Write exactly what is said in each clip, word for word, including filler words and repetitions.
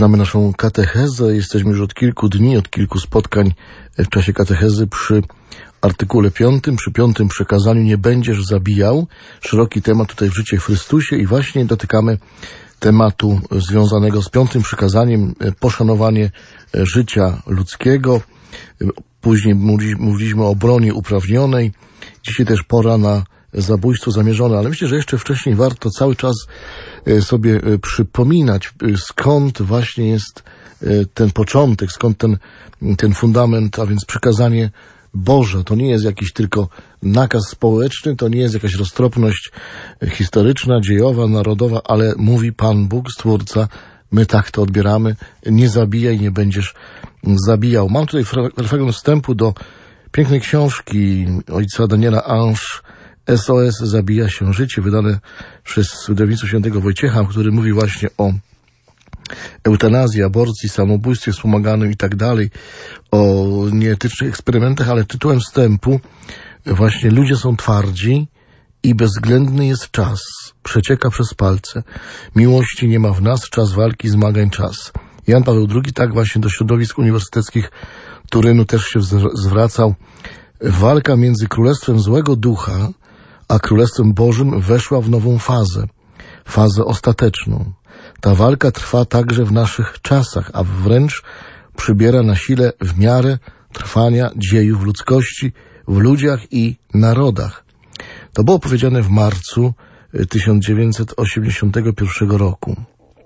Zaczynamy naszą katechezę. Jesteśmy już od kilku dni, od kilku spotkań w czasie katechezy przy artykule piątym, przy piątym przekazaniu nie będziesz zabijał. Szeroki temat tutaj w życiu w Chrystusie i właśnie dotykamy tematu związanego z piątym przykazaniem, poszanowanie życia ludzkiego. Później mówiliśmy o broni uprawnionej. Dzisiaj też pora na zabójstwo zamierzone, ale myślę, że jeszcze wcześniej warto cały czas sobie przypominać, skąd właśnie jest ten początek, skąd ten, ten fundament, a więc przykazanie Boże. To nie jest jakiś tylko nakaz społeczny, to nie jest jakaś roztropność historyczna, dziejowa, narodowa, ale mówi Pan Bóg, Stwórca, my tak to odbieramy, nie zabijaj, nie będziesz zabijał. Mam tutaj fragment wstępu do pięknej książki ojca Daniela Ange, S O S Zabija się życie, wydane przez wydawnictwo świętego Wojciecha, który mówi właśnie o eutanazji, aborcji, samobójstwie wspomaganym i tak dalej, o nieetycznych eksperymentach, ale tytułem wstępu właśnie ludzie są twardzi i bezwzględny jest czas, przecieka przez palce. Miłości nie ma w nas, czas walki, zmagań, czas. Jan Paweł drugi tak właśnie do środowisk uniwersyteckich Turynu też się zwracał. Walka między królestwem złego ducha a Królestwem Bożym weszła w nową fazę, fazę ostateczną. Ta walka trwa także w naszych czasach, a wręcz przybiera na sile w miarę trwania dziejów ludzkości, w ludziach i narodach. To było powiedziane w marcu tysiąc dziewięćset osiemdziesiątego pierwszego roku.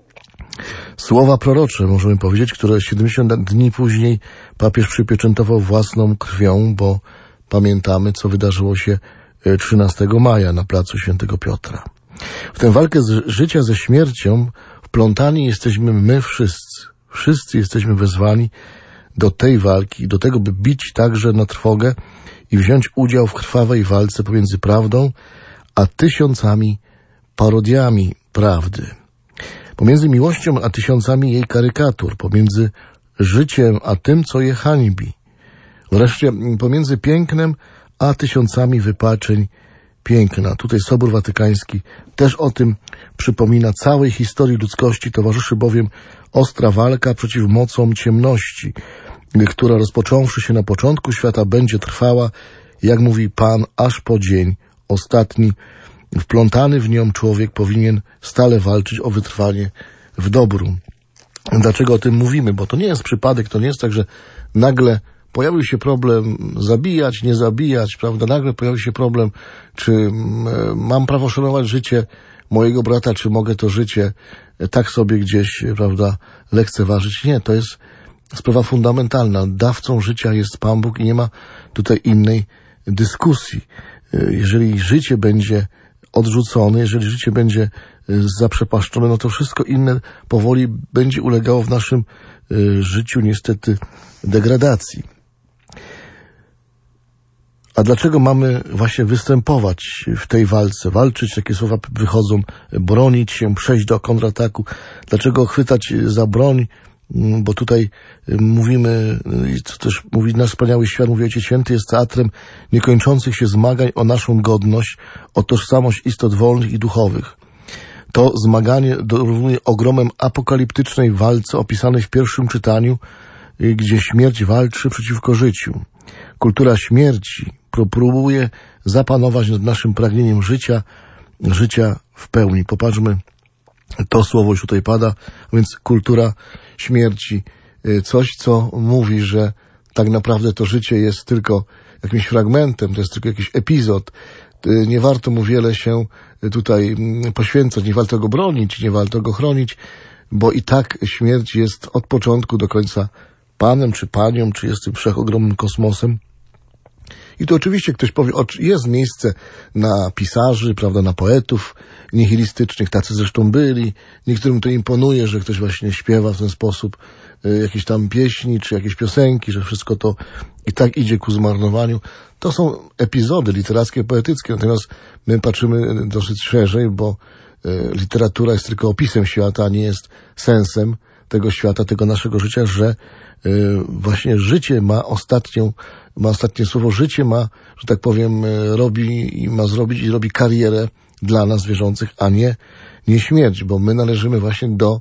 Słowa prorocze, możemy powiedzieć, które siedemdziesiąt dni później papież przypieczętował własną krwią, bo pamiętamy, co wydarzyło się trzynastego maja na placu Świętego Piotra. W tę walkę z życia ze śmiercią wplątani jesteśmy my wszyscy. Wszyscy jesteśmy wezwani do tej walki, do tego, by bić także na trwogę i wziąć udział w krwawej walce pomiędzy prawdą a tysiącami parodiami prawdy. Pomiędzy miłością a tysiącami jej karykatur, pomiędzy życiem a tym, co je hańbi. Wreszcie pomiędzy pięknem a tysiącami wypaczeń piękna. Tutaj Sobór Watykański też o tym przypomina. Całej historii ludzkości towarzyszy bowiem ostra walka przeciw mocom ciemności, która rozpocząwszy się na początku świata będzie trwała, jak mówi Pan, aż po dzień ostatni. Wplątany w nią człowiek powinien stale walczyć o wytrwanie w dobru. Dlaczego o tym mówimy? Bo to nie jest przypadek, to nie jest tak, że nagle pojawił się problem zabijać, nie zabijać, prawda? Nagle pojawił się problem, czy mam prawo szanować życie mojego brata, czy mogę to życie tak sobie gdzieś, prawda, lekceważyć. Nie, to jest sprawa fundamentalna. Dawcą życia jest Pan Bóg i nie ma tutaj innej dyskusji. Jeżeli życie będzie odrzucone, jeżeli życie będzie zaprzepaszczone, no to wszystko inne powoli będzie ulegało w naszym życiu niestety degradacji. A dlaczego mamy właśnie występować w tej walce, walczyć, jakie słowa wychodzą, bronić się, przejść do kontrataku? Dlaczego chwytać za broń? Bo tutaj mówimy, co też mówi nasz wspaniały świat, mówi Ojciec Święty, jest teatrem niekończących się zmagań o naszą godność, o tożsamość istot wolnych i duchowych. To zmaganie dorównuje ogromem apokaliptycznej walce opisanej w pierwszym czytaniu, gdzie śmierć walczy przeciwko życiu. Kultura śmierci próbuje zapanować nad naszym pragnieniem życia, życia w pełni. Popatrzmy, to słowo już tutaj pada, a więc kultura śmierci. Coś, co mówi, że tak naprawdę to życie jest tylko jakimś fragmentem, to jest tylko jakiś epizod. Nie warto mu wiele się tutaj poświęcać, nie warto go bronić, nie warto go chronić, bo i tak śmierć jest od początku do końca Panem, czy Panią, czy jest tym wszechogromnym kosmosem. I tu oczywiście ktoś powie, jest miejsce na pisarzy, prawda, na poetów nihilistycznych, tacy zresztą byli. Niektórym to imponuje, że ktoś właśnie śpiewa w ten sposób y, jakieś tam pieśni, czy jakieś piosenki, że wszystko to i tak idzie ku zmarnowaniu. To są epizody literackie, poetyckie, natomiast my patrzymy dosyć szerzej, bo y, literatura jest tylko opisem świata, a nie jest sensem tego świata, tego naszego życia, że y, właśnie życie ma ostatnią ma ostatnie słowo, życie ma, że tak powiem, robi i ma zrobić i robi karierę dla nas wierzących, a nie, nie śmierć, bo my należymy właśnie do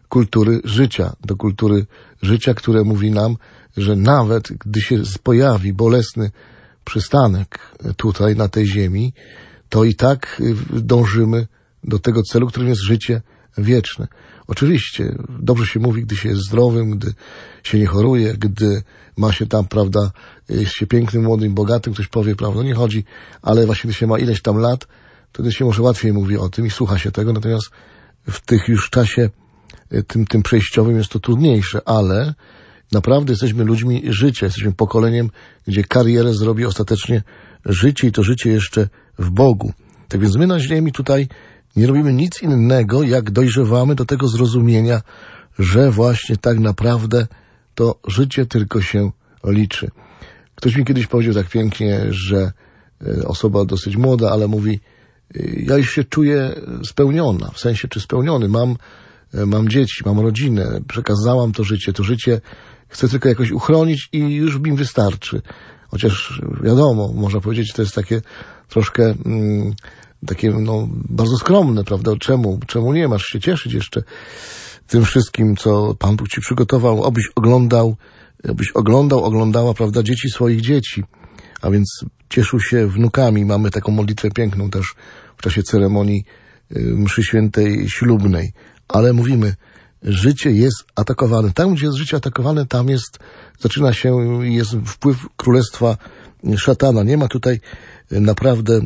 kultury życia, do kultury życia, które mówi nam, że nawet gdy się pojawi bolesny przystanek tutaj, na tej ziemi, to i tak dążymy do tego celu, którym jest życie wieczne. Oczywiście, dobrze się mówi, gdy się jest zdrowym, gdy się nie choruje, gdy ma się tam, prawda, jest się pięknym, młodym, bogatym, ktoś powie, prawda, nie chodzi, ale właśnie gdy się ma ileś tam lat, wtedy się może łatwiej mówi o tym i słucha się tego, natomiast w tych już czasie tym, tym przejściowym jest to trudniejsze, ale naprawdę jesteśmy ludźmi życia, jesteśmy pokoleniem, gdzie karierę zrobi ostatecznie życie i to życie jeszcze w Bogu. Tak więc my na ziemi tutaj nie robimy nic innego, jak dojrzewamy do tego zrozumienia, że właśnie tak naprawdę to życie tylko się liczy. Ktoś mi kiedyś powiedział tak pięknie, że osoba dosyć młoda, ale mówi, ja już się czuję spełniona, w sensie czy spełniony, mam, mam dzieci, mam rodzinę, przekazałam to życie, to życie chcę tylko jakoś uchronić i już mi wystarczy. Chociaż wiadomo, można powiedzieć, to jest takie troszkę mm, takie no bardzo skromne, prawda? Czemu? Czemu nie masz się cieszyć jeszcze tym wszystkim, co Pan Bóg ci przygotował, abyś oglądał, abyś oglądał, oglądała, prawda, dzieci swoich dzieci, a więc cieszył się wnukami. Mamy taką modlitwę piękną też w czasie ceremonii mszy świętej ślubnej. Ale mówimy, życie jest atakowane. Tam, gdzie jest życie atakowane, tam jest, zaczyna się, jest wpływ królestwa szatana. Nie ma tutaj naprawdę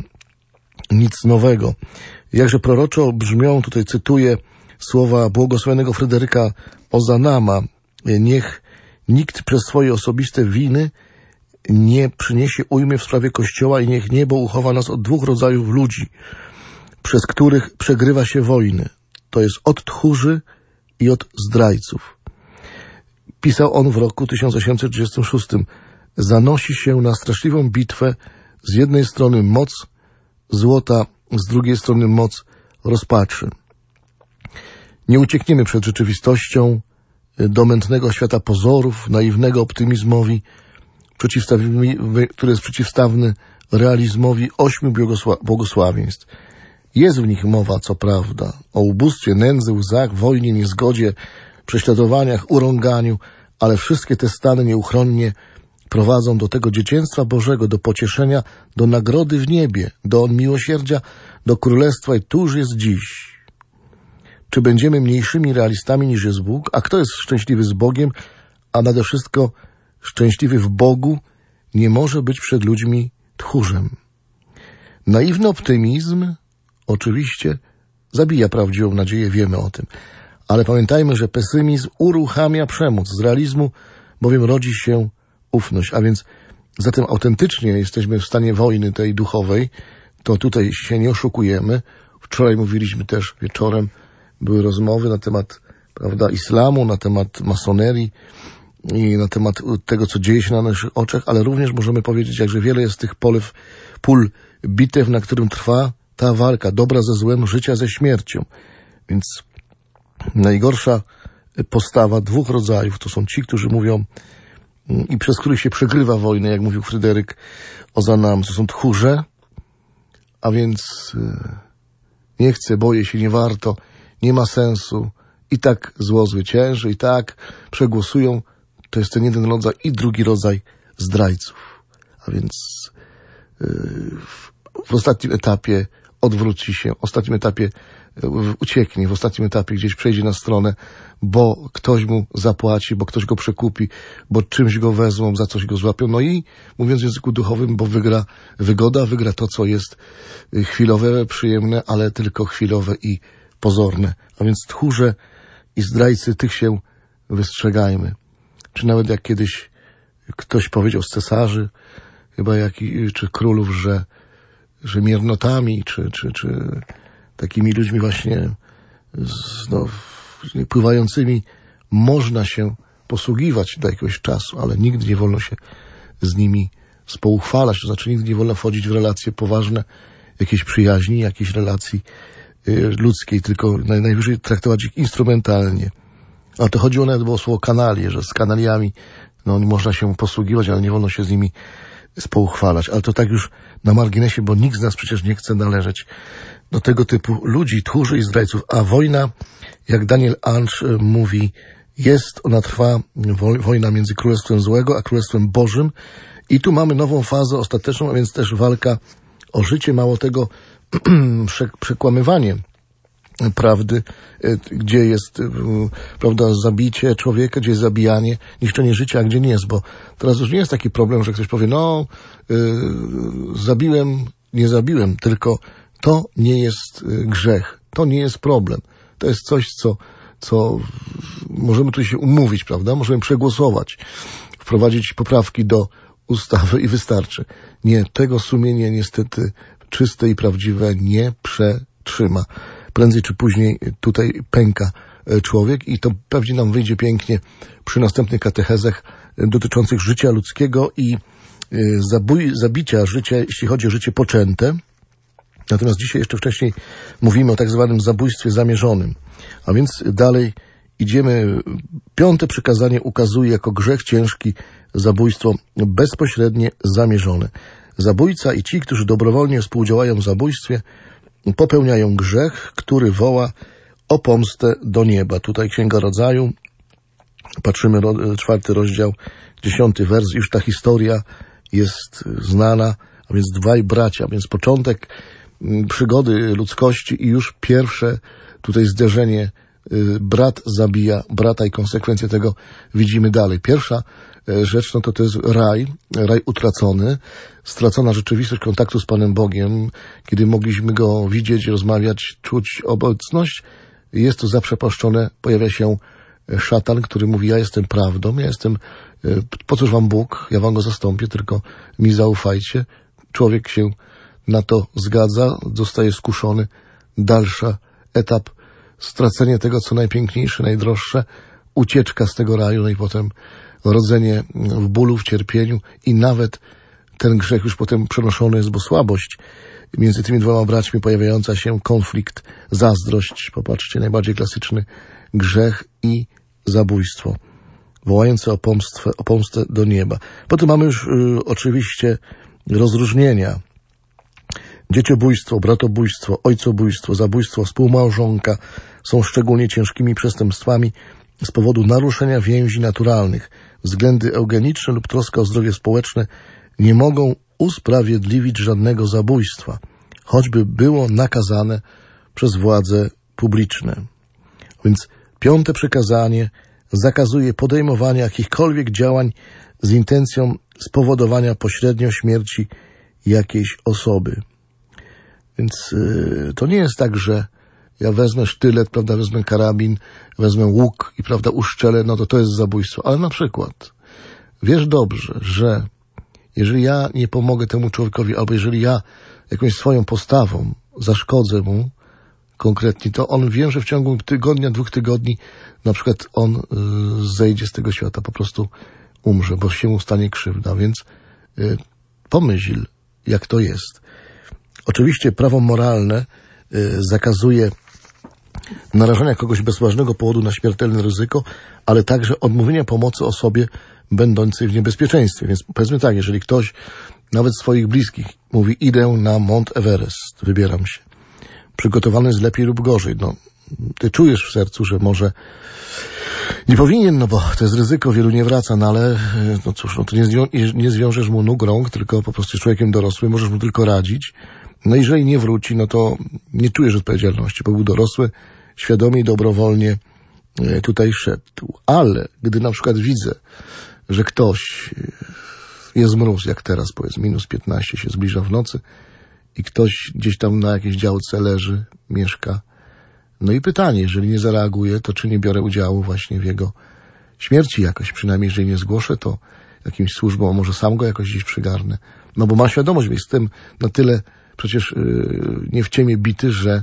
nic nowego. Jakże proroczo brzmią, tutaj cytuję słowa błogosławionego Fryderyka Ozanama. Niech nikt przez swoje osobiste winy nie przyniesie ujmy w sprawie Kościoła i niech niebo uchowa nas od dwóch rodzajów ludzi, przez których przegrywa się wojny. To jest od tchórzy i od zdrajców. Pisał on w roku tysiąc osiemset trzydziestym szóstym. Zanosi się na straszliwą bitwę z jednej strony moc złota, z drugiej strony moc rozpaczy. Nie uciekniemy przed rzeczywistością do mętnego świata pozorów, naiwnego optymizmowi, który jest przeciwstawny realizmowi ośmiu błogosławieństw. Jest w nich mowa, co prawda, o ubóstwie, nędzy, łzach, wojnie, niezgodzie, prześladowaniach, urąganiu, ale wszystkie te stany nieuchronnie prowadzą do tego dzieciństwa Bożego, do pocieszenia, do nagrody w niebie, do miłosierdzia, do królestwa i tuż jest dziś. Czy będziemy mniejszymi realistami niż jest Bóg? A kto jest szczęśliwy z Bogiem, a nade wszystko szczęśliwy w Bogu, nie może być przed ludźmi tchórzem. Naiwny optymizm oczywiście zabija prawdziwą nadzieję, wiemy o tym. Ale pamiętajmy, że pesymizm uruchamia przemoc. Z realizmu bowiem rodzi się ufność. A więc zatem autentycznie jesteśmy w stanie wojny tej duchowej. To tutaj się nie oszukujemy. Wczoraj mówiliśmy też wieczorem, były rozmowy na temat, prawda, islamu, na temat masonerii i na temat tego, co dzieje się na naszych oczach, ale również możemy powiedzieć, jakże wiele jest tych polew, pól bitew, na którym trwa ta walka, dobra ze złem, życia ze śmiercią. Więc najgorsza postawa dwóch rodzajów to są ci, którzy mówią i przez których się przegrywa wojnę, jak mówił Fryderyk Ozanam, to są tchórze, a więc nie chcę, boję się, nie warto, nie ma sensu, i tak zło zwycięży, i tak przegłosują. To jest ten jeden rodzaj i drugi rodzaj zdrajców. A więc w ostatnim etapie odwróci się, w ostatnim etapie ucieknie, w ostatnim etapie gdzieś przejdzie na stronę, bo ktoś mu zapłaci, bo ktoś go przekupi, bo czymś go wezmą, za coś go złapią. No i mówiąc w języku duchowym, bo wygra wygoda, wygra to, co jest chwilowe, przyjemne, ale tylko chwilowe i pozorne. A więc tchórze i zdrajcy, tych się wystrzegajmy. Czy nawet jak kiedyś ktoś powiedział z cesarzy, chyba jak, czy królów, że, że miernotami, czy, czy, czy takimi ludźmi właśnie no, pływającymi można się posługiwać do jakiegoś czasu, ale nigdy nie wolno się z nimi spouchwalać, to znaczy nigdy nie wolno wchodzić w relacje poważne, jakiejś przyjaźni, jakiejś relacji ludzkiej, tylko najwyżej traktować ich instrumentalnie. Ale to chodziło nawet o słowo kanalie, że z kanaliami no, można się posługiwać, ale nie wolno się z nimi spouchwalać. Ale to tak już na marginesie, bo nikt z nas przecież nie chce należeć do tego typu ludzi, tchórzy i zdrajców. A wojna, jak Daniel Ansz mówi, jest, ona trwa, wojna między Królestwem Złego a Królestwem Bożym. I tu mamy nową fazę ostateczną, a więc też walka o życie, mało tego przekłamywanie prawdy, gdzie jest, prawda, zabicie człowieka, gdzie jest zabijanie, niszczenie życia, a gdzie nie jest, bo teraz już nie jest taki problem, że ktoś powie, no, yy, zabiłem, nie zabiłem, tylko to nie jest grzech, to nie jest problem. To jest coś, co, co możemy tu się umówić, prawda, możemy przegłosować, wprowadzić poprawki do ustawy i wystarczy. Nie, tego sumienie niestety czyste i prawdziwe nie przetrzyma. Prędzej czy później tutaj pęka człowiek i to pewnie nam wyjdzie pięknie przy następnych katechezach dotyczących życia ludzkiego i zabój, zabicia życia, jeśli chodzi o życie poczęte. Natomiast dzisiaj jeszcze wcześniej mówimy o tak zwanym zabójstwie zamierzonym. A więc dalej idziemy. Piąte przykazanie ukazuje jako grzech ciężki zabójstwo bezpośrednie zamierzone. Zabójca i ci, którzy dobrowolnie współdziałają w zabójstwie, popełniają grzech, który woła o pomstę do nieba. Tutaj Księga Rodzaju, patrzymy, czwarty rozdział, dziesiąty wers, już ta historia jest znana, a więc dwaj bracia, a więc początek przygody ludzkości i już pierwsze tutaj zderzenie, brat zabija brata i konsekwencje tego widzimy dalej. Pierwsza rzecz, no to to jest raj, raj utracony, stracona rzeczywistość kontaktu z Panem Bogiem, kiedy mogliśmy Go widzieć, rozmawiać, czuć obecność, jest to zaprzepaszczone, pojawia się szatan, który mówi, ja jestem prawdą, ja jestem, po cóż wam Bóg, ja wam Go zastąpię, tylko mi zaufajcie. Człowiek się na to zgadza, zostaje skuszony, dalszy etap, stracenie tego, co najpiękniejsze, najdroższe, ucieczka z tego raju, no i potem rodzenie w bólu, w cierpieniu i nawet ten grzech już potem przenoszony jest, bo słabość między tymi dwoma braćmi, pojawiająca się konflikt, zazdrość, popatrzcie, najbardziej klasyczny grzech i zabójstwo, wołające o pomstę, o pomstę do nieba. Potem mamy już y, oczywiście rozróżnienia. Dzieciobójstwo, bratobójstwo, ojcobójstwo, zabójstwo współmałżonka są szczególnie ciężkimi przestępstwami z powodu naruszenia więzi naturalnych. Względy eugeniczne lub troska o zdrowie społeczne nie mogą usprawiedliwić żadnego zabójstwa, choćby było nakazane przez władze publiczne. Więc piąte przykazanie zakazuje podejmowania jakichkolwiek działań z intencją spowodowania pośrednio śmierci jakiejś osoby. Więc yy, to nie jest tak, że ja wezmę sztylet, prawda, wezmę karabin, wezmę łuk i, prawda, uszczelę, no to to jest zabójstwo. Ale na przykład wiesz dobrze, że jeżeli ja nie pomogę temu człowiekowi, albo jeżeli ja jakąś swoją postawą zaszkodzę mu konkretnie, to on wie, że w ciągu tygodnia, dwóch tygodni na przykład on y, zejdzie z tego świata, po prostu umrze, bo się mu stanie krzywda. Więc y, pomyśl, jak to jest. Oczywiście prawo moralne y, zakazuje narażania kogoś bez ważnego powodu na śmiertelne ryzyko, ale także odmówienia pomocy osobie będącej w niebezpieczeństwie. Więc powiedzmy tak, jeżeli ktoś, nawet swoich bliskich, mówi, idę na Mount Everest, wybieram się, przygotowany jest lepiej lub gorzej, no, ty czujesz w sercu, że może nie powinien, no bo to jest ryzyko, wielu nie wraca, no ale no cóż, no to nie, zwią- nie zwiążesz mu nóg, rąk, tylko po prostu jest człowiekiem dorosłym, możesz mu tylko radzić. No jeżeli nie wróci, no to nie czujesz odpowiedzialności, bo był dorosły, świadomie i dobrowolnie tutaj szedł. Ale gdy na przykład widzę, że ktoś, jest mróz, jak teraz powiedzmy, minus piętnaście się zbliża w nocy i ktoś gdzieś tam na jakiejś działce leży, mieszka. No i pytanie, jeżeli nie zareaguje, to czy nie biorę udziału właśnie w jego śmierci jakoś, przynajmniej jeżeli nie zgłoszę, to jakimś służbom, a może sam go jakoś gdzieś przygarnę. No bo ma świadomość, bo jestem na tyle przecież yy, nie w ciemię bity, że,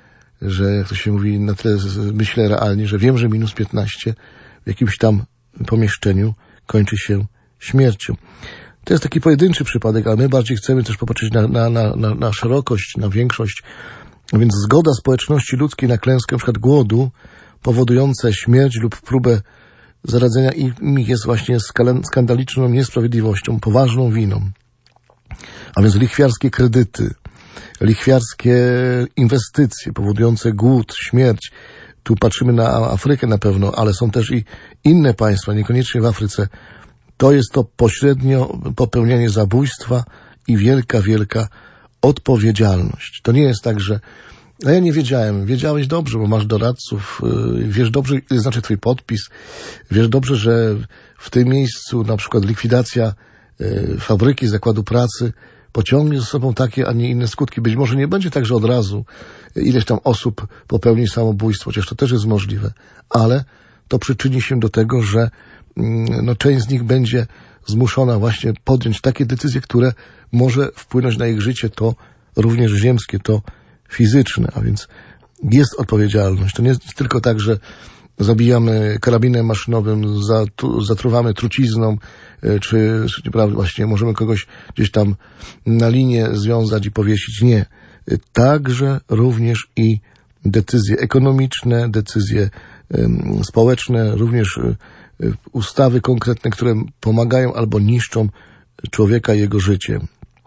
że jak to się mówi, na tyle myślę realnie, że wiem, że minus piętnaście w jakimś tam pomieszczeniu kończy się śmiercią. To jest taki pojedynczy przypadek, ale my bardziej chcemy też popatrzeć na, na, na, na, na szerokość, na większość. A więc zgoda społeczności ludzkiej na klęskę, na przykład głodu, powodujące śmierć lub próbę zaradzenia im jest właśnie skandaliczną niesprawiedliwością, poważną winą. A więc lichwiarskie kredyty, lichwiarskie inwestycje powodujące głód, śmierć. Tu patrzymy na Afrykę na pewno, ale są też i inne państwa, niekoniecznie w Afryce. To jest to pośrednio popełnianie zabójstwa i wielka, wielka odpowiedzialność. To nie jest tak, że no ja nie wiedziałem. Wiedziałeś dobrze, bo masz doradców, wiesz dobrze, ile znaczy twój podpis, wiesz dobrze, że w tym miejscu na przykład likwidacja fabryki, zakładu pracy pociągnie ze sobą takie, a nie inne skutki. Być może nie będzie tak, że od razu ileś tam osób popełni samobójstwo, chociaż to też jest możliwe, ale to przyczyni się do tego, że no, część z nich będzie zmuszona właśnie podjąć takie decyzje, które może wpłynąć na ich życie, to również ziemskie, to fizyczne, a więc jest odpowiedzialność. To nie jest tylko tak, że zabijamy karabinem maszynowym, zatruwamy trucizną, czy, czy właśnie możemy kogoś gdzieś tam na linię związać i powiesić. Nie. Także również i decyzje ekonomiczne, decyzje um, społeczne, również um, ustawy konkretne, które pomagają albo niszczą człowieka i jego życie.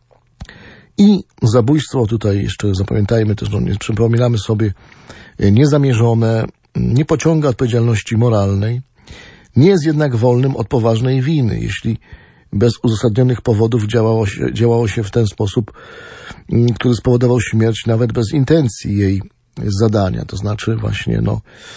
I zabójstwo, tutaj jeszcze zapamiętajmy też, no, nie przypominamy sobie, niezamierzone, nie pociąga odpowiedzialności moralnej, nie jest jednak wolnym od poważnej winy, jeśli bez uzasadnionych powodów działało się, działało się w ten sposób, który spowodował śmierć nawet bez intencji jej zadania. To znaczy właśnie, no,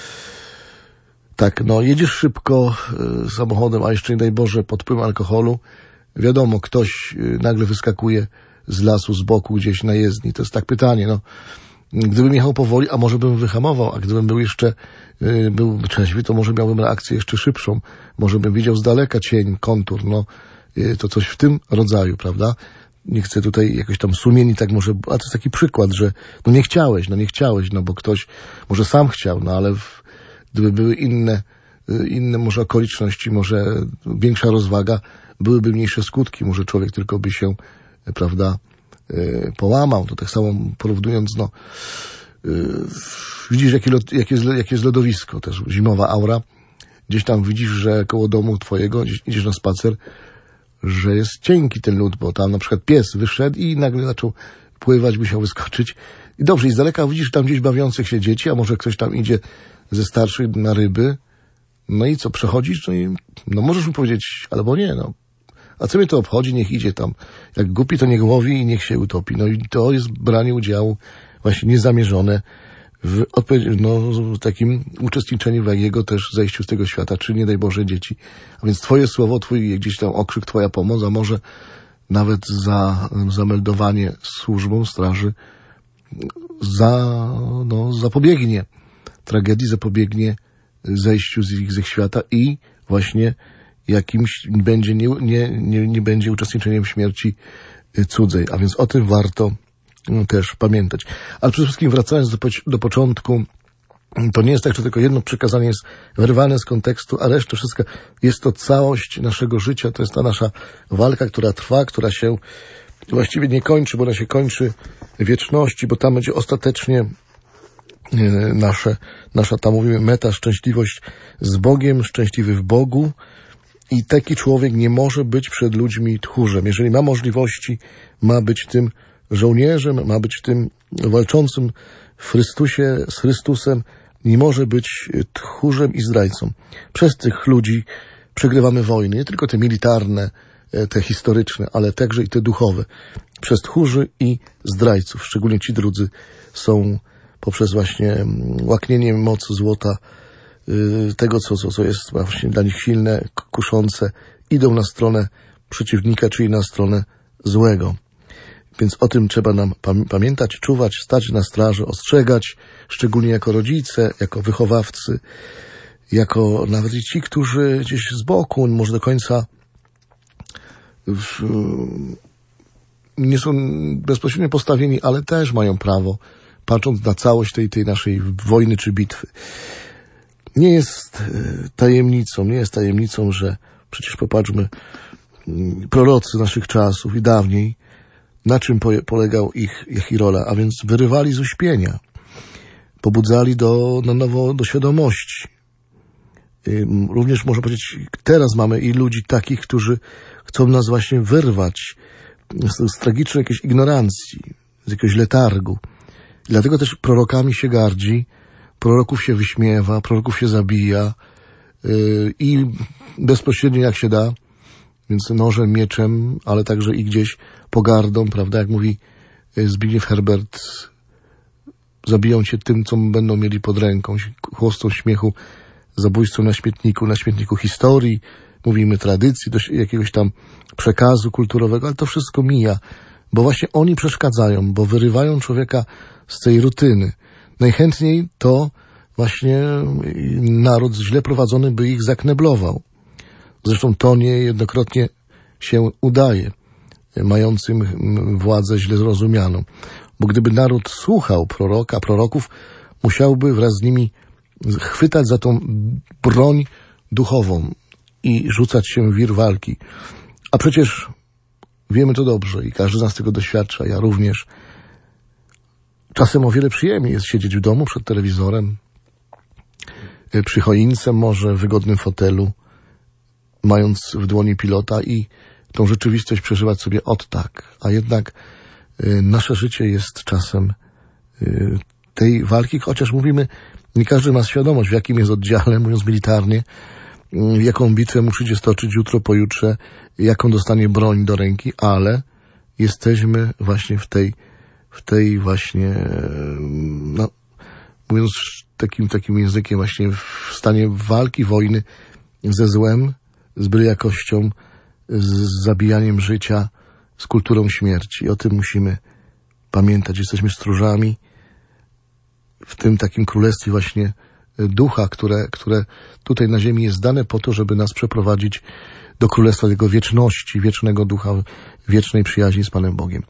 tak, no, jedziesz szybko y, samochodem, a jeszcze nie daj Boże pod wpływem alkoholu, wiadomo, ktoś y, nagle wyskakuje z lasu, z boku, gdzieś na jezdni. To jest tak pytanie, no. Gdybym jechał powoli, a może bym wyhamował, a gdybym był jeszcze, yy, był trzeźwy, to może miałbym reakcję jeszcze szybszą. Może bym widział z daleka cień, kontur, no. Yy, to coś w tym rodzaju, prawda? Nie chcę tutaj jakoś tam sumieni, tak może, a to jest taki przykład, że no nie chciałeś, no nie chciałeś, no bo ktoś może sam chciał, no ale w, gdyby były inne, yy, inne może okoliczności, może większa rozwaga, byłyby mniejsze skutki, może człowiek tylko by się, prawda, yy, połamał. To tak samo porównując, no, yy, widzisz, jakie, jakie, jest, jakie jest lodowisko, też zimowa aura. Gdzieś tam widzisz, że koło domu twojego, gdzieś idziesz na spacer, że jest cienki ten lód, bo tam na przykład pies wyszedł i nagle zaczął pływać, musiał wyskoczyć. I dobrze, i z daleka widzisz tam gdzieś bawiących się dzieci, a może ktoś tam idzie ze starszych na ryby. No i co, przechodzisz? No i no możesz mu powiedzieć, albo nie, no. A co mnie to obchodzi? Niech idzie tam. Jak głupi, to niech łowi i niech się utopi. No i to jest branie udziału właśnie niezamierzone w odpowiedzi, no, takim uczestniczeniu w jego też zejściu z tego świata, czy nie daj Boże dzieci. A więc twoje słowo, twój gdzieś tam okrzyk, twoja pomoc, a może nawet za zameldowanie służbą straży za, no, zapobiegnie tragedii, zapobiegnie zejściu z ich, z ich świata i właśnie jakimś będzie, nie, nie, nie, nie będzie uczestniczeniem w śmierci cudzej. A więc o tym warto też pamiętać. Ale przede wszystkim wracając do, do początku, to nie jest tak, że tylko jedno przekazanie jest wyrwane z kontekstu, a reszta wszystko jest to całość naszego życia, to jest ta nasza walka, która trwa, która się właściwie nie kończy, bo ona się kończy w wieczności, bo tam będzie ostatecznie nasze, nasza, tam mówimy, meta, szczęśliwość z Bogiem, szczęśliwy w Bogu. I taki człowiek nie może być przed ludźmi tchórzem. Jeżeli ma możliwości, ma być tym żołnierzem, ma być tym walczącym w Chrystusie, z Chrystusem, nie może być tchórzem i zdrajcą. Przez tych ludzi przegrywamy wojny, nie tylko te militarne, te historyczne, ale także i te duchowe. Przez tchórzy i zdrajców, szczególnie ci drudzy są poprzez właśnie łaknienie mocy złota, tego, co, co, co jest właśnie dla nich silne, kuszące, idą na stronę przeciwnika, czyli na stronę złego. Więc o tym trzeba nam pamiętać, czuwać, stać na straży, ostrzegać, szczególnie jako rodzice, jako wychowawcy, jako nawet i ci, którzy gdzieś z boku, może do końca w, nie są bezpośrednio postawieni, ale też mają prawo, patrząc na całość tej, tej naszej wojny czy bitwy. Nie jest tajemnicą, nie jest tajemnicą, że przecież popatrzmy, prorocy naszych czasów i dawniej, na czym polegał ich, ich rola, a więc wyrywali z uśpienia, pobudzali do, na nowo do świadomości. Również można powiedzieć, teraz mamy i ludzi takich, którzy chcą nas właśnie wyrwać z, z tragicznej jakiejś ignorancji, z jakiegoś letargu. I dlatego też prorokami się gardzi, proroków się wyśmiewa, proroków się zabija yy, i bezpośrednio jak się da, więc nożem, mieczem, ale także i gdzieś pogardą, prawda, jak mówi Zbigniew Herbert, zabiją cię tym, co będą mieli pod ręką, chłostą śmiechu, zabójstwo na śmietniku, na śmietniku historii, mówimy tradycji, do jakiegoś tam przekazu kulturowego, ale to wszystko mija, bo właśnie oni przeszkadzają, bo wyrywają człowieka z tej rutyny. Najchętniej to właśnie naród źle prowadzony by ich zakneblował. Zresztą to niejednokrotnie się udaje, mającym władzę źle zrozumianą. Bo gdyby naród słuchał proroka, proroków, musiałby wraz z nimi chwytać za tą broń duchową i rzucać się w wir walki. A przecież wiemy to dobrze i każdy z nas tego doświadcza, ja również. Czasem o wiele przyjemniej jest siedzieć w domu przed telewizorem, przy choince może, w wygodnym fotelu, mając w dłoni pilota i tą rzeczywistość przeżywać sobie od tak. A jednak y, nasze życie jest czasem y, tej walki, chociaż mówimy, nie każdy ma świadomość, w jakim jest oddziale, mówiąc militarnie, y, jaką bitwę mu przyjdzie stoczyć jutro, pojutrze, jaką dostanie broń do ręki, ale jesteśmy właśnie w tej, w tej właśnie, y, no, mówiąc takim, takim językiem właśnie w stanie walki, wojny ze złem, z byle jakością, z zabijaniem życia, z kulturą śmierci. I o tym musimy pamiętać. Jesteśmy stróżami w tym takim królestwie właśnie ducha, które, które tutaj na ziemi jest dane po to, żeby nas przeprowadzić do królestwa tego wieczności, wiecznego ducha, wiecznej przyjaźni z Panem Bogiem.